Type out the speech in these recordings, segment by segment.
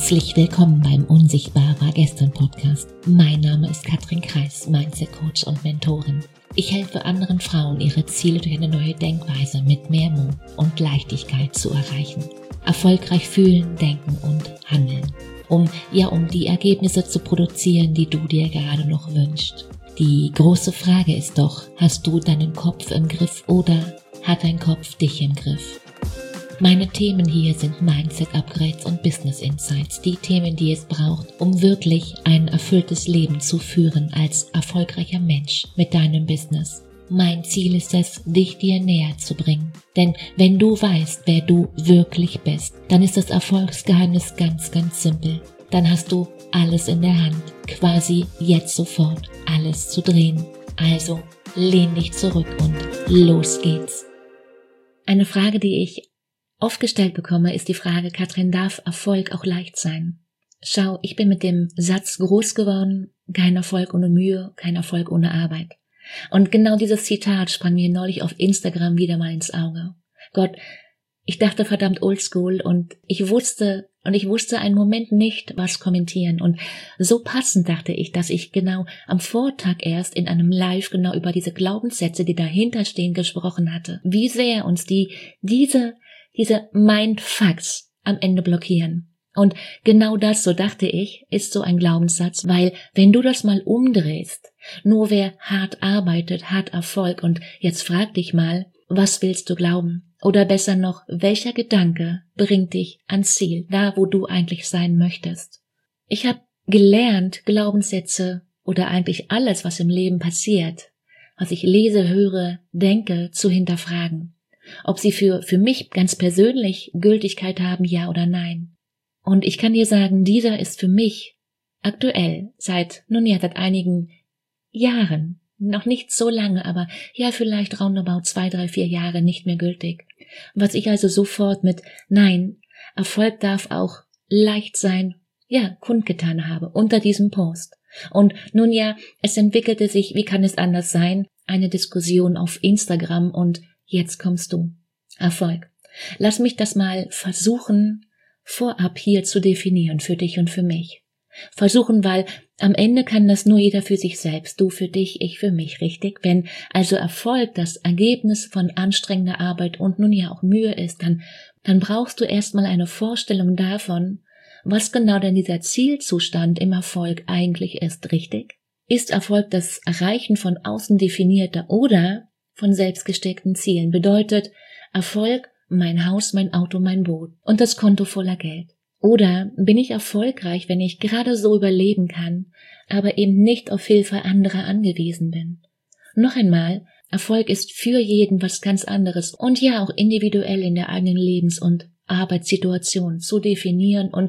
Herzlich willkommen beim Unsichtbar war gestern Podcast. Mein Name ist Katrin Kreis, Mindset Coach und Mentorin. Ich helfe anderen Frauen, ihre Ziele durch eine neue Denkweise mit mehr Mut und Leichtigkeit zu erreichen. Erfolgreich fühlen, denken und handeln. Um die Ergebnisse zu produzieren, die du dir gerade noch wünschst. Die große Frage ist doch, hast du deinen Kopf im Griff oder hat dein Kopf dich im Griff? Meine Themen hier sind Mindset-Upgrades und Business-Insights, die Themen, die es braucht, um wirklich ein erfülltes Leben zu führen als erfolgreicher Mensch mit deinem Business. Mein Ziel ist es, dich dir näher zu bringen. Denn wenn du weißt, wer du wirklich bist, dann ist das Erfolgsgeheimnis ganz, ganz simpel. Dann hast du alles in der Hand, quasi jetzt sofort alles zu drehen. Also lehn dich zurück und los geht's. Eine Frage, die ich oft gestellt bekomme, ist die Frage, Katrin, darf Erfolg auch leicht sein? Schau, ich bin mit dem Satz groß geworden, kein Erfolg ohne Mühe, kein Erfolg ohne Arbeit. Und genau dieses Zitat sprang mir neulich auf Instagram wieder mal ins Auge. Gott, ich dachte verdammt oldschool und ich wusste einen Moment nicht, was kommentieren. Und so passend dachte ich, dass ich genau am Vortag erst in einem Live genau über diese Glaubenssätze, die dahinter stehen, gesprochen hatte. Wie sehr uns diese Mindfucks am Ende blockieren. Und genau das, so dachte ich, ist so ein Glaubenssatz, weil wenn du das mal umdrehst, nur wer hart arbeitet, hat Erfolg. Und jetzt frag dich mal, was willst du glauben? Oder besser noch, welcher Gedanke bringt dich ans Ziel, da wo du eigentlich sein möchtest? Ich habe gelernt, Glaubenssätze oder eigentlich alles, was im Leben passiert, was ich lese, höre, denke, zu hinterfragen. Ob sie für mich ganz persönlich Gültigkeit haben, ja oder nein. Und ich kann dir sagen, dieser ist für mich aktuell seit einigen Jahren, noch nicht so lange, aber ja vielleicht roundabout 2, 3, 4 Jahre nicht mehr gültig. Was ich also sofort mit Nein, Erfolg darf auch leicht sein, kundgetan habe unter diesem Post. Und es entwickelte sich, wie kann es anders sein, eine Diskussion auf Instagram und jetzt kommst du. Erfolg. Lass mich das mal versuchen, vorab hier zu definieren für dich und für mich. Versuchen, weil am Ende kann das nur jeder für sich selbst, du für dich, ich für mich, richtig? Wenn also Erfolg das Ergebnis von anstrengender Arbeit und auch Mühe ist, dann brauchst du erstmal eine Vorstellung davon, was genau denn dieser Zielzustand im Erfolg eigentlich ist, richtig? Ist Erfolg das Erreichen von außen definierter oder von selbst gesteckten Zielen? Bedeutet Erfolg mein Haus, mein Auto, mein Boot und das Konto voller Geld. Oder bin ich erfolgreich, wenn ich gerade so überleben kann, aber eben nicht auf Hilfe anderer angewiesen bin? Noch einmal, Erfolg ist für jeden was ganz anderes und auch individuell in der eigenen Lebens- und Arbeitssituation zu definieren und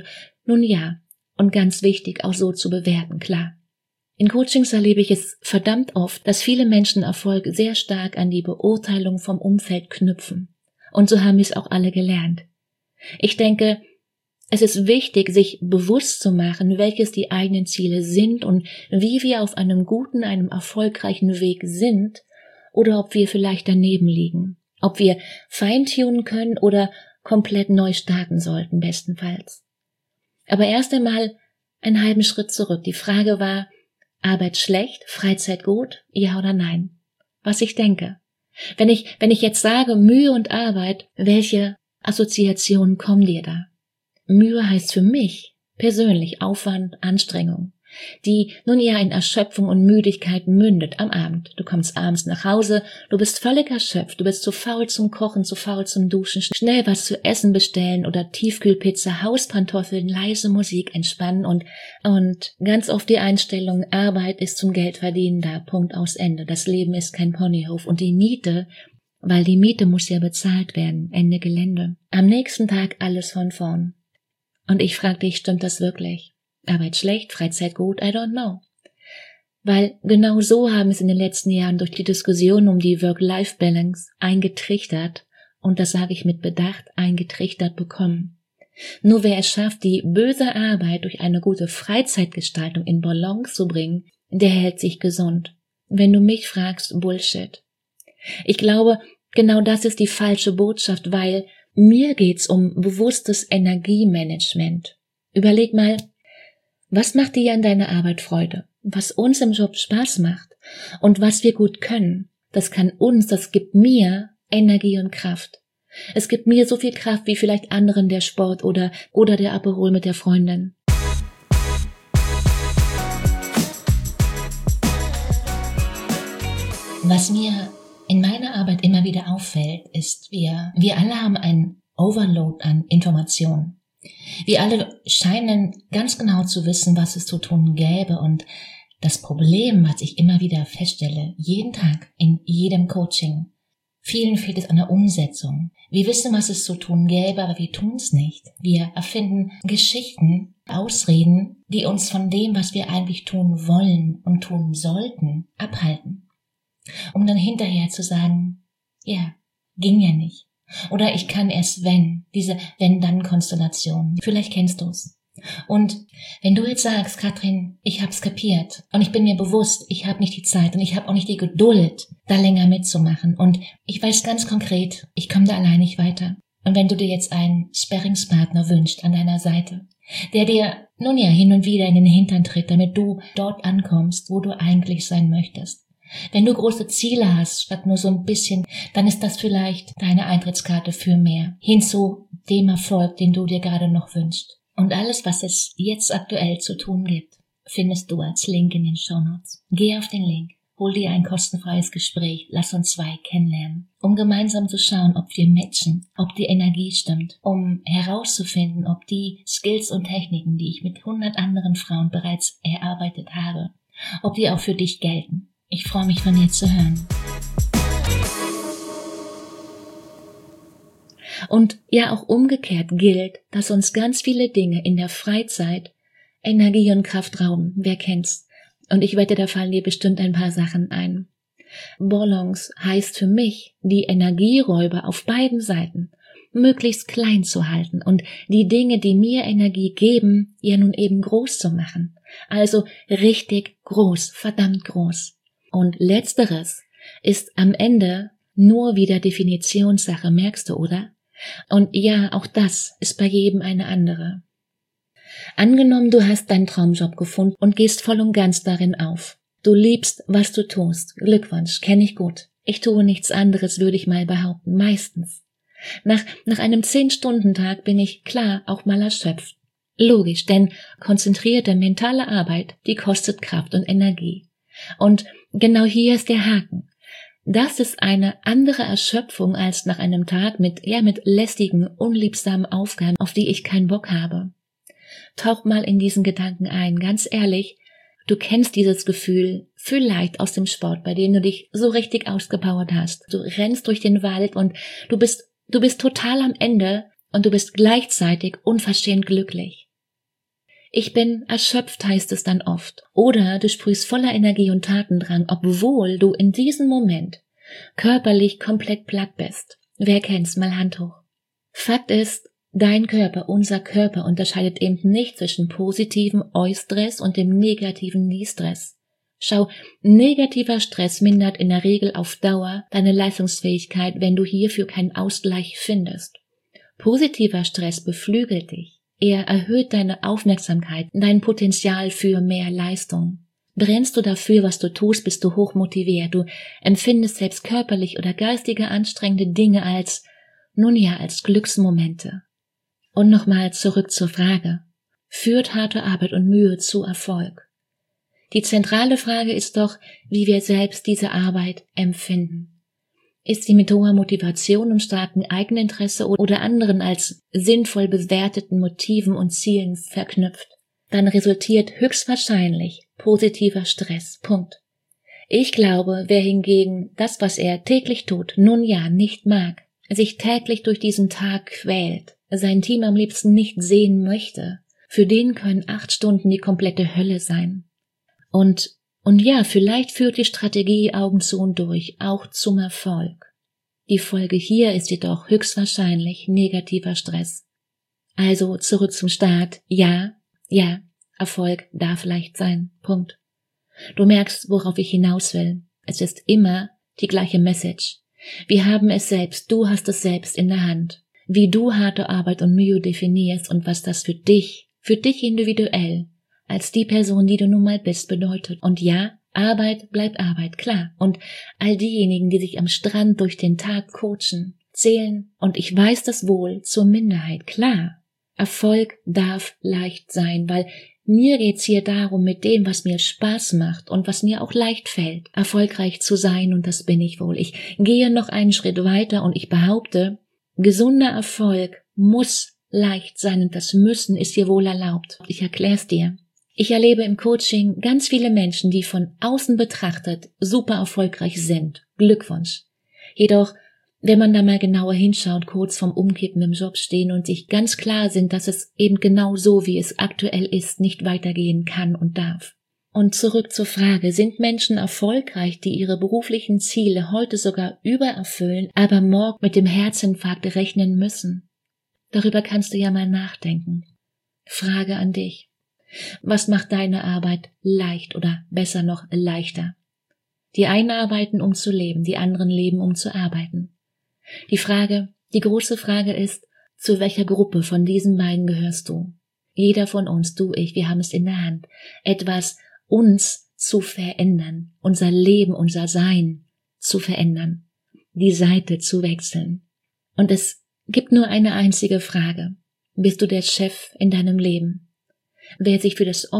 und ganz wichtig auch so zu bewerten, klar. In Coachings erlebe ich es verdammt oft, dass viele Menschen Erfolg sehr stark an die Beurteilung vom Umfeld knüpfen. Und so haben wir es auch alle gelernt. Ich denke, es ist wichtig, sich bewusst zu machen, welches die eigenen Ziele sind und wie wir auf einem guten, einem erfolgreichen Weg sind oder ob wir vielleicht daneben liegen. Ob wir feintunen können oder komplett neu starten sollten, bestenfalls. Aber erst einmal einen halben Schritt zurück. Die Frage war, Arbeit schlecht, Freizeit gut, ja oder nein? Was ich denke. Wenn ich jetzt sage Mühe und Arbeit, welche Assoziationen kommen dir da? Mühe heißt für mich persönlich Aufwand, Anstrengung, die in Erschöpfung und Müdigkeit mündet am Abend. Du kommst abends nach Hause, du bist völlig erschöpft, du bist zu faul zum Kochen, zu faul zum Duschen, schnell was zu essen bestellen oder Tiefkühlpizza, Hauspantoffeln, leise Musik, entspannen und ganz oft die Einstellung, Arbeit ist zum Geldverdienen da, Punkt aus Ende. Das Leben ist kein Ponyhof und die Miete, weil die Miete muss ja bezahlt werden, Ende Gelände. Am nächsten Tag alles von vorn. Und ich frage dich, stimmt das wirklich? Arbeit schlecht, Freizeit gut, I don't know. Weil genau so haben es in den letzten Jahren durch die Diskussion um die Work-Life-Balance eingetrichtert, und das sage ich mit Bedacht, eingetrichtert bekommen. Nur wer es schafft, die böse Arbeit durch eine gute Freizeitgestaltung in Balance zu bringen, der hält sich gesund. Wenn du mich fragst, Bullshit. Ich glaube, genau das ist die falsche Botschaft, weil mir geht's um bewusstes Energiemanagement. Überleg mal, was macht dir an deiner Arbeit Freude? Was uns im Job Spaß macht und was wir gut können, das gibt mir Energie und Kraft. Es gibt mir so viel Kraft wie vielleicht anderen der Sport oder der Aperol mit der Freundin. Was mir in meiner Arbeit immer wieder auffällt, ist, wir alle haben einen Overload an Informationen. Wir alle scheinen ganz genau zu wissen, was es zu tun gäbe, und das Problem, was ich immer wieder feststelle, jeden Tag, in jedem Coaching, vielen fehlt es an der Umsetzung. Wir wissen, was es zu tun gäbe, aber wir tun es nicht. Wir erfinden Geschichten, Ausreden, die uns von dem, was wir eigentlich tun wollen und tun sollten, abhalten. Um dann hinterher zu sagen, ja, ging ja nicht. Oder ich kann erst wenn, diese Wenn-Dann-Konstellation. Vielleicht kennst du es. Und wenn du jetzt sagst, Katrin, ich hab's kapiert und ich bin mir bewusst, ich habe nicht die Zeit und ich habe auch nicht die Geduld, da länger mitzumachen, und ich weiß ganz konkret, ich komme da allein nicht weiter. Und wenn du dir jetzt einen Sparringspartner wünschst an deiner Seite, der dir nun ja hin und wieder in den Hintern tritt, damit du dort ankommst, wo du eigentlich sein möchtest. Wenn du große Ziele hast, statt nur so ein bisschen, dann ist das vielleicht deine Eintrittskarte für mehr, hin zu dem Erfolg, den du dir gerade noch wünschst. Und alles, was es jetzt aktuell zu tun gibt, findest du als Link in den Shownotes. Geh auf den Link, hol dir ein kostenfreies Gespräch, lass uns 2 kennenlernen, um gemeinsam zu schauen, ob wir matchen, ob die Energie stimmt, um herauszufinden, ob die Skills und Techniken, die ich mit 100 anderen Frauen bereits erarbeitet habe, ob die auch für dich gelten. Ich freue mich, von dir zu hören. Und ja, auch umgekehrt gilt, dass uns ganz viele Dinge in der Freizeit Energie und Kraft rauben. Wer kennt's? Und ich wette, da fallen dir bestimmt ein paar Sachen ein. Balance heißt für mich, die Energieräuber auf beiden Seiten möglichst klein zu halten und die Dinge, die mir Energie geben, ja nun eben groß zu machen. Also richtig groß, verdammt groß. Und letzteres ist am Ende nur wieder Definitionssache, merkst du, oder? Und ja, auch das ist bei jedem eine andere. Angenommen, du hast deinen Traumjob gefunden und gehst voll und ganz darin auf. Du liebst, was du tust. Glückwunsch, kenne ich gut. Ich tue nichts anderes, würde ich mal behaupten, meistens. Nach einem 10-Stunden-Tag bin ich klar auch mal erschöpft. Logisch, denn konzentrierte mentale Arbeit, die kostet Kraft und Energie. Und genau hier ist der Haken. Das ist eine andere Erschöpfung als nach einem Tag mit lästigen, unliebsamen Aufgaben, auf die ich keinen Bock habe. Tauch mal in diesen Gedanken ein, ganz ehrlich, du kennst dieses Gefühl vielleicht aus dem Sport, bei dem du dich so richtig ausgepowert hast. Du rennst durch den Wald und du bist total am Ende und du bist gleichzeitig unverschämt glücklich. Ich bin erschöpft, heißt es dann oft. Oder du sprühst voller Energie und Tatendrang, obwohl du in diesem Moment körperlich komplett platt bist. Wer kennt's? Mal Hand hoch. Fakt ist, dein Körper, unser Körper unterscheidet eben nicht zwischen positivem Eustress und dem negativen Distress. Schau, negativer Stress mindert in der Regel auf Dauer deine Leistungsfähigkeit, wenn du hierfür keinen Ausgleich findest. Positiver Stress beflügelt dich. Er erhöht deine Aufmerksamkeit, dein Potenzial für mehr Leistung. Brennst du dafür, was du tust, bist du hochmotiviert. Du empfindest selbst körperlich oder geistige anstrengende Dinge als Glücksmomente. Und nochmal zurück zur Frage. Führt harte Arbeit und Mühe zu Erfolg? Die zentrale Frage ist doch, wie wir selbst diese Arbeit empfinden. Ist sie mit hoher Motivation und starkem Eigeninteresse oder anderen als sinnvoll bewerteten Motiven und Zielen verknüpft, dann resultiert höchstwahrscheinlich positiver Stress. Punkt. Ich glaube, wer hingegen das, was er täglich tut, nicht mag, sich täglich durch diesen Tag quält, sein Team am liebsten nicht sehen möchte, für den können 8 Stunden die komplette Hölle sein. Und ja, vielleicht führt die Strategie Augen zu und durch auch zum Erfolg. Die Folge hier ist jedoch höchstwahrscheinlich negativer Stress. Also zurück zum Start. Ja, Erfolg darf leicht sein. Punkt. Du merkst, worauf ich hinaus will. Es ist immer die gleiche Message. Wir haben es selbst, du hast es selbst in der Hand. Wie du harte Arbeit und Mühe definierst und was das für dich für dich individuell, als die Person, die du nun mal bist, bedeutet. Und ja, Arbeit bleibt Arbeit, klar. Und all diejenigen, die sich am Strand durch den Tag coachen, zählen, und ich weiß das wohl, zur Minderheit, klar. Erfolg darf leicht sein, weil mir geht's hier darum, mit dem, was mir Spaß macht und was mir auch leicht fällt, erfolgreich zu sein, und das bin ich wohl. Ich gehe noch einen Schritt weiter und ich behaupte, gesunder Erfolg muss leicht sein, und das Müssen ist hier wohl erlaubt. Ich erklär's dir. Ich erlebe im Coaching ganz viele Menschen, die von außen betrachtet super erfolgreich sind. Glückwunsch. Jedoch, wenn man da mal genauer hinschaut, kurz vorm Umkippen im Job stehen und sich ganz klar sind, dass es eben genau so, wie es aktuell ist, nicht weitergehen kann und darf. Und zurück zur Frage, sind Menschen erfolgreich, die ihre beruflichen Ziele heute sogar übererfüllen, aber morgen mit dem Herzinfarkt rechnen müssen? Darüber kannst du ja mal nachdenken. Frage an dich. Was macht deine Arbeit leicht oder besser noch leichter? Die einen arbeiten, um zu leben, die anderen leben, um zu arbeiten. Die große Frage ist, zu welcher Gruppe von diesen beiden gehörst du? Jeder von uns, du, ich, wir haben es in der Hand, etwas uns zu verändern, unser Leben, unser Sein zu verändern, die Seite zu wechseln. Und es gibt nur eine einzige Frage. Bist du der Chef in deinem Leben? Wer sich für das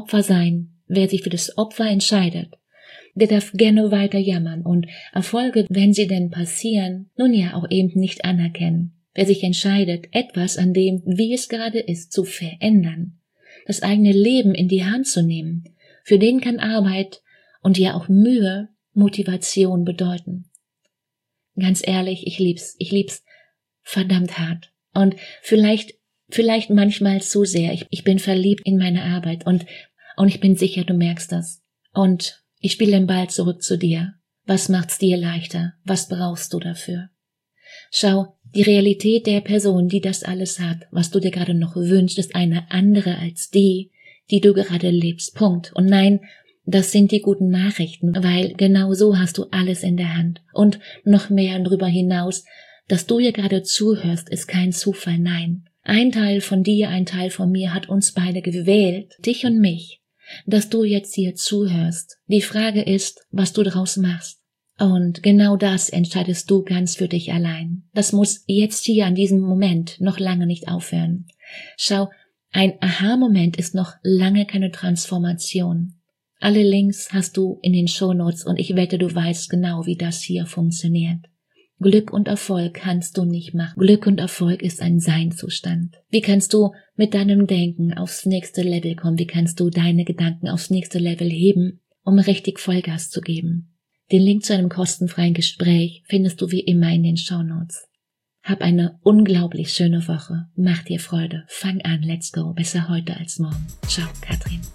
Opfer entscheidet, der darf gerne weiter jammern und Erfolge, wenn sie denn passieren, nun ja auch eben nicht anerkennen. Wer sich entscheidet, etwas an dem, wie es gerade ist, zu verändern, das eigene Leben in die Hand zu nehmen, für den kann Arbeit und ja auch Mühe Motivation bedeuten. Ganz ehrlich, ich lieb's verdammt hart. Und vielleicht manchmal zu sehr. Ich bin verliebt in meine Arbeit und ich bin sicher, du merkst das. Und ich spiele den Ball zurück zu dir. Was macht's dir leichter? Was brauchst du dafür? Schau, die Realität der Person, die das alles hat, was du dir gerade noch wünschst, ist eine andere als die du gerade lebst. Punkt. Und nein, das sind die guten Nachrichten, weil genau so hast du alles in der Hand. Und noch mehr darüber hinaus, dass du hier gerade zuhörst, ist kein Zufall, nein. Ein Teil von dir, ein Teil von mir hat uns beide gewählt, dich und mich, dass du jetzt hier zuhörst. Die Frage ist, was du daraus machst. Und genau das entscheidest du ganz für dich allein. Das muss jetzt hier an diesem Moment noch lange nicht aufhören. Schau, ein Aha-Moment ist noch lange keine Transformation. Alle Links hast du in den Shownotes und ich wette, du weißt genau, wie das hier funktioniert. Glück und Erfolg kannst du nicht machen. Glück und Erfolg ist ein Seinzustand. Wie kannst du mit deinem Denken aufs nächste Level kommen? Wie kannst du deine Gedanken aufs nächste Level heben, um richtig Vollgas zu geben? Den Link zu einem kostenfreien Gespräch findest du wie immer in den Shownotes. Hab eine unglaublich schöne Woche. Mach dir Freude. Fang an. Let's go. Besser heute als morgen. Ciao, Katrin.